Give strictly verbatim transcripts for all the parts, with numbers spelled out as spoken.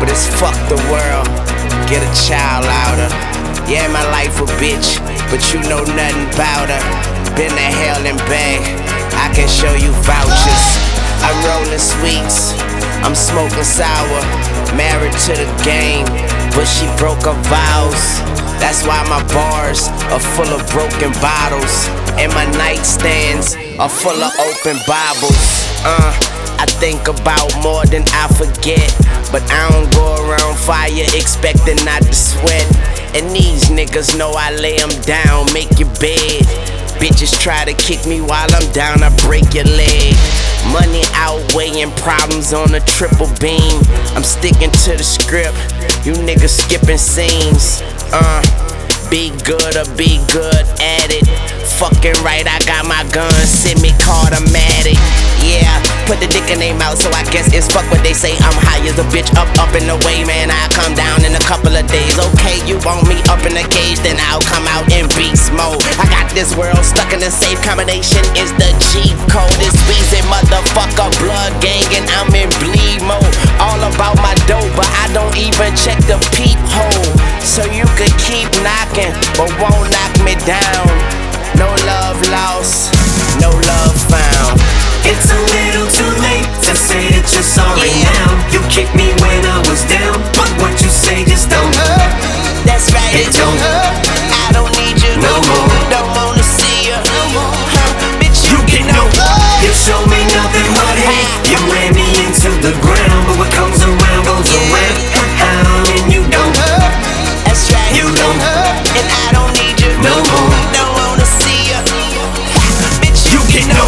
but it's fuck the world. Get a child out her. Yeah, my life a bitch, but you know nothing about her. Been to hell and back, I can show you vouchers. I'm rolling sweets, I'm smoking sour. Married to the game, but she broke her vows. That's why my bars are full of broken bottles, and my nightstands are full of open Bibles. Uh, I think about more than I forget, but I don't go around fire expecting not to sweat. And these niggas know I lay them down, make your bed. Bitches try to kick me while I'm down, I break your leg. Money outweighing problems on a triple beam. I'm sticking to the script, you niggas skipping scenes. Uh, be good or be good at it. Fucking right, I got my gun, semi-automatic. Yeah, put the dick in their mouth, so I guess it's fuck what they say. I'm high as a bitch, up, up in the way, man. I'll come down in a couple of days. Okay, you want me up in the cage, then I'll come out in beast mode. I got this world stuck in a safe combination, is the cheat code. It's Weezy, motherfucker, blood gang, and I'm in bleed mode. All about my dough, but I don't even check the peephole. So you could keep knocking, but won't knock me down. No love lost, no love found. It's a little too late to say that you're sorry yeah. now. You kicked me when I was down, but what you say just don't hurt. That's right, it don't hurt. I don't need you no more. Don't wanna see you no more. Huh, bitch, you, you get no. You show me nothing but hate. You ran me into the ground, but what comes around goes yeah. around. How and you don't hurt. That's right, you don't hurt. And I don't need you no more. Don't wanna see you, bitch. You get no.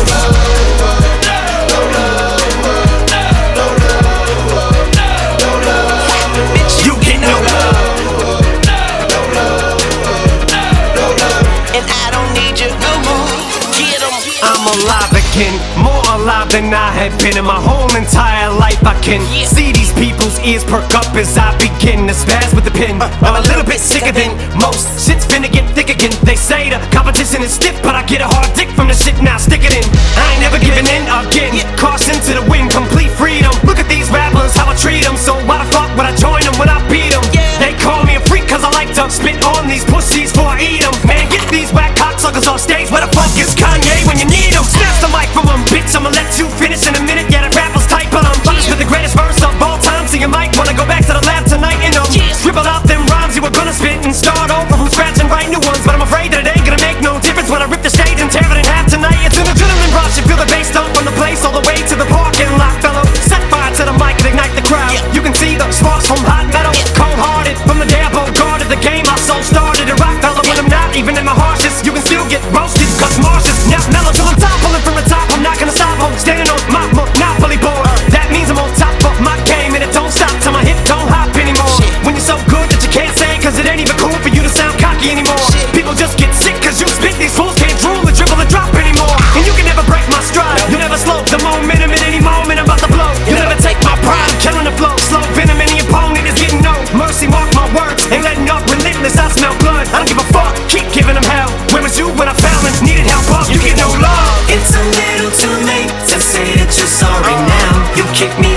More alive than I have been in my whole entire life. I can yeah. see these people's ears perk up as I begin to spaz with the pen. uh, I'm a little bit sicker than most. Shit's finna get thick again. They say the competition is stiff, but I get a hard dick from the shit, now stick it in. I ain't never giving in again. yeah. Caution to the wind, complete freedom. Look at these rappers, how I treat them. So why the fuck would I join them when I beat them? yeah. They call me a freak cause I like to spit on these pussies before I eat them. Man, get these whack cocksuckers off stage. Where the fuck is Kanye when you need him? Snatch the mic from him, bitch, I'ma let you finish in a minute. Yeah, that rappers tight, but I'm punished with the greatest verse of all time. So you might wanna go back to the lab tonight and um yeah. scribble out them rhymes you were gonna spit and start over from scratch and write new ones. But I'm afraid that it ain't gonna make no difference when I rip the stage and tear it in half tonight. It's an adrenaline rush, you feel the bass dump from the place all the way to the parking lot, fellow. Set fire to the mic and ignite the crowd. yeah. You can see the sparks from hot metal. yeah. Cold-hearted from the day I guarded the game. My soul started to rock, fellow. When I'm not even in my harshest, you can still get roasted cause Marcia's now mellow till I'm top, pulling from the top. I'm not gonna stop, I'm standing on my monopoly board. uh, That means I'm on top of my game, and it don't stop till my hip don't hop anymore. Shit. When you're so good that you can't say, cause it ain't even cool for you to sound cocky anymore. Shit. People just get sick cause you spit. These fools can't drool and dribble and drop anymore. And you can never break my stride. You'll never slow the momentum at any moment. I'm about to blow. You'll never take my pride. I'm killing the flow, slow venom. Any opponent is getting no mercy. Mark my words, ain't letting up. Relentless, I smell blood. I don't give a fuck, keep giving them hell. Where was you when I fell and needed help up? You get no love. It's a little too late to say that you're sorry now. You kicked me